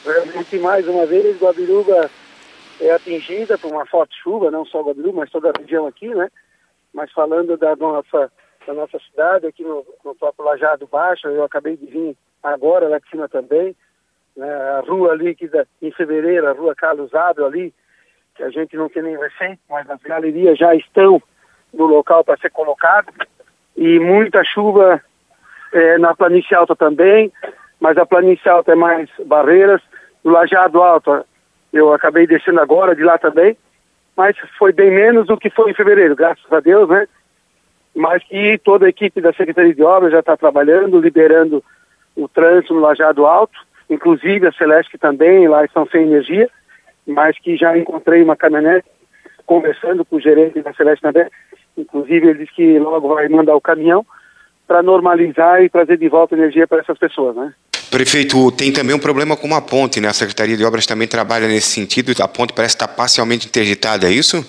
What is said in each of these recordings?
realmente, mais uma vez, Guabiruba é atingida por uma forte chuva, não só Guabiruba, mas toda a região aqui, né? Mas falando da nossa cidade, aqui no próprio Lajeado Baixo, eu acabei de vir agora lá de cima também, né? A rua ali, em fevereiro, a rua Carlos Abel ali, que a gente não tem nem receita, mas as galerias já estão no local para ser colocado, e muita chuva na Planície Alta também, mas a Planície Alta é mais Barreiras, no Lajeado Alto eu acabei descendo agora de lá também, mas foi bem menos do que foi em fevereiro, graças a Deus, né? Mas que toda a equipe da Secretaria de Obras já está trabalhando, liberando o trânsito no Lajeado Alto, inclusive a Celeste também, lá estão sem energia, mas que já encontrei uma caminhonete conversando com o gerente da Celeste também, inclusive ele disse que logo vai mandar o caminhão para normalizar e trazer de volta energia para essas pessoas, né? Prefeito, tem também um problema com uma ponte, né? A Secretaria de Obras também trabalha nesse sentido, a ponte parece estar parcialmente interditada, é isso?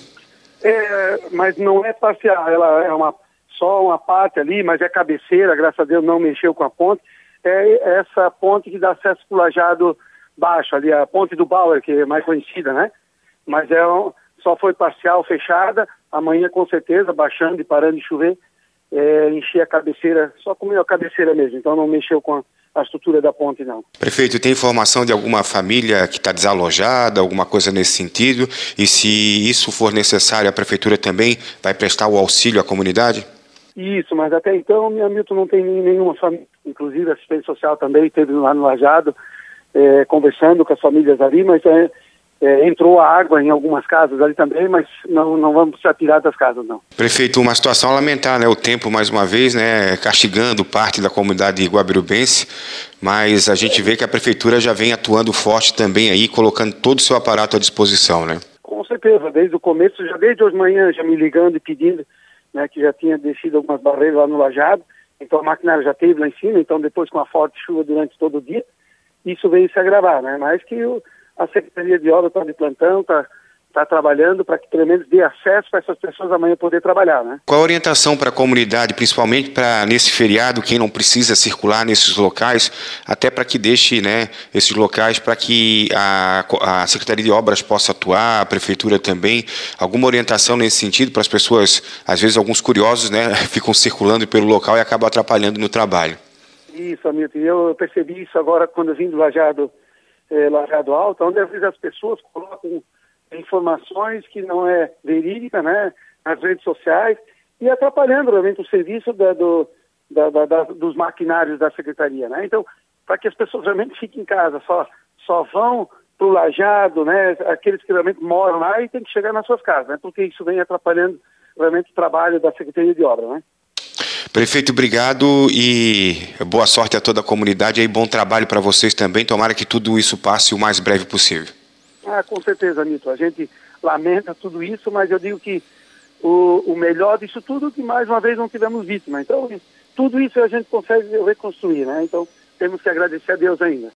Mas não é parcial, ela é só uma parte ali, mas é cabeceira, graças a Deus não mexeu com a ponte. É essa ponte que dá acesso para o Lajeado Baixo, ali a ponte do Bauer, que é mais conhecida, né? Mas só foi parcial, fechada, amanhã com certeza, baixando e parando de chover, encher a cabeceira, só comeu a cabeceira mesmo, então não mexeu com a estrutura da ponte, não. Prefeito, tem informação de alguma família que está desalojada, alguma coisa nesse sentido? E se isso for necessário, a Prefeitura também vai prestar o auxílio à comunidade? Isso, mas até então, Milton, não tem nenhuma família. Inclusive a assistência social também esteve lá no Lajeado, conversando com as famílias ali, mas entrou a água em algumas casas ali também, mas não vamos precisar tirar das casas, não. Prefeito, uma situação a lamentar, né? O tempo, mais uma vez, né, castigando parte da comunidade guabirubense, mas a gente vê que a Prefeitura já vem atuando forte também aí, colocando todo o seu aparato à disposição, né? Com certeza, desde o começo, desde hoje de manhã, já me ligando e pedindo, né, que já tinha descido algumas barreiras lá no Lajeado, então a maquinária já esteve lá em cima, então depois com a forte chuva durante todo o dia, isso veio se agravar, né? Mas que a Secretaria de Obras está de plantão, está trabalhando para que pelo menos dê acesso para essas pessoas amanhã poder trabalhar, né? Qual a orientação para a comunidade, principalmente para nesse feriado, quem não precisa circular nesses locais, até para que deixe, né, esses locais para que a Secretaria de Obras possa atuar, a Prefeitura também, alguma orientação nesse sentido para as pessoas, às vezes alguns curiosos, né, ficam circulando pelo local e acabam atrapalhando no trabalho. Isso, Hamilton, eu percebi isso agora quando eu vim do Lajeado Alto, onde às vezes as pessoas colocam informações que não é verídica, né, nas redes sociais, e atrapalhando realmente o serviço dos maquinários da Secretaria, né? Então, para que as pessoas realmente fiquem em casa, só vão para o Lajeado, né, aqueles que realmente moram lá e tem que chegar nas suas casas, né, porque isso vem atrapalhando realmente o trabalho da Secretaria de Obras, né? Prefeito, obrigado e boa sorte a toda a comunidade e bom trabalho para vocês também. Tomara que tudo isso passe o mais breve possível. Com certeza, Nito. A gente lamenta tudo isso, mas eu digo que o melhor disso tudo é que mais uma vez não tivemos vítima. Então, tudo isso a gente consegue reconstruir, né? Então, temos que agradecer a Deus ainda.